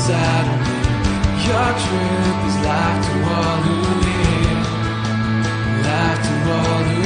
inside of me. Your truth is life to all who hear, life to all who